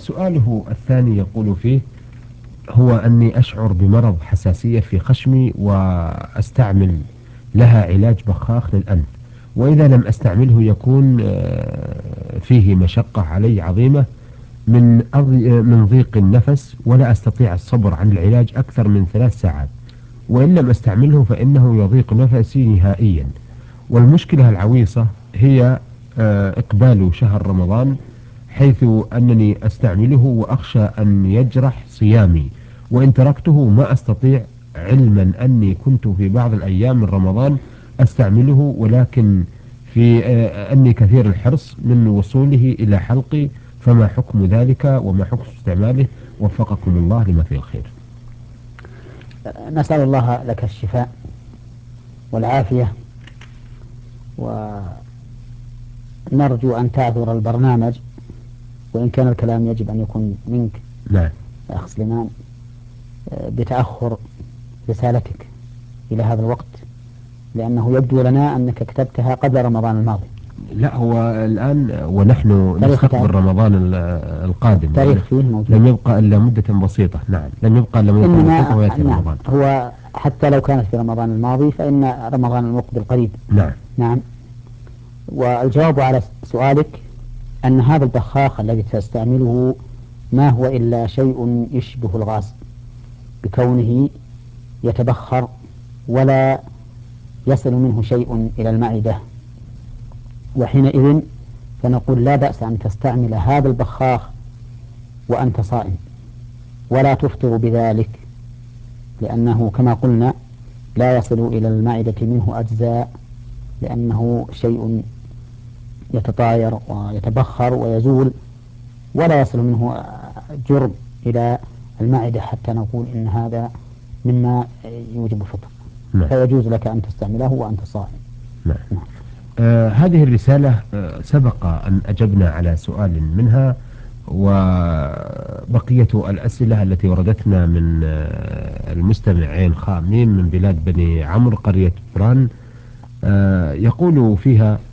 سؤاله الثاني يقول فيه: هو أني أشعر بمرض حساسية في خشمي وأستعمل لها علاج بخاخ للأنف، وإذا لم أستعمله يكون فيه مشقة علي عظيمة من ضيق النفس، ولا أستطيع الصبر عن العلاج أكثر من 3 ساعات، وإن لم أستعمله فإنه يضيق نفسي نهائيا. والمشكلة العويصة هي إقبال شهر رمضان، حيث أنني أستعمله وأخشى أن يجرح صيامي، وإن تركته ما أستطيع، علما أني كنت في بعض الأيام من رمضان أستعمله، ولكن في أني كثير الحرص من وصوله إلى حلقي. فما حكم ذلك وما حكم استعماله؟ وفقكم الله لما فيه الخير. نسأل الله لك الشفاء والعافية، ونرجو أن تعذر البرنامج، وإن كان الكلام يجب أن يكون منك نعم. يا أخ سليمان، بتأخر رسالتك إلى هذا الوقت، لأنه يبدو لنا أنك كتبتها قبل رمضان الماضي. لا، هو الآن ونحن تاريخ نستقبل رمضان القادم، التاريخ فيه موجود. لم يبقى إلا مدة بسيطة. نعم، لم يبقى إلا مدة بسيطة ويأتي نعم، رمضان. هو حتى لو كانت في رمضان الماضي فإن رمضان المقبل قريب. نعم. نعم. والجواب على سؤالك أن هذا البخاخ الذي تستعمله ما هو إلا شيء يشبه الغاز، بكونه يتبخر ولا يصل منه شيء إلى المعدة، وحينئذ فنقول لا بأس أن تستعمل هذا البخاخ وأنت صائم، ولا تفطر بذلك، لأنه كما قلنا لا يصل إلى المعدة منه أجزاء، لأنه شيء يتطاير ويتبخر ويزول، ولا يصل منه جرم إلى المعدة حتى نقول إن هذا مما يوجب الفطر. نعم. فيجوز لك أن تستعمله وأنت صائم. نعم. نعم. هذه الرسالة سبق أن أجبنا على سؤال منها، وبقية الأسئلة التي وردتنا من المستمعين خامين من بلاد بني عمرو قرية فران، يقول فيها: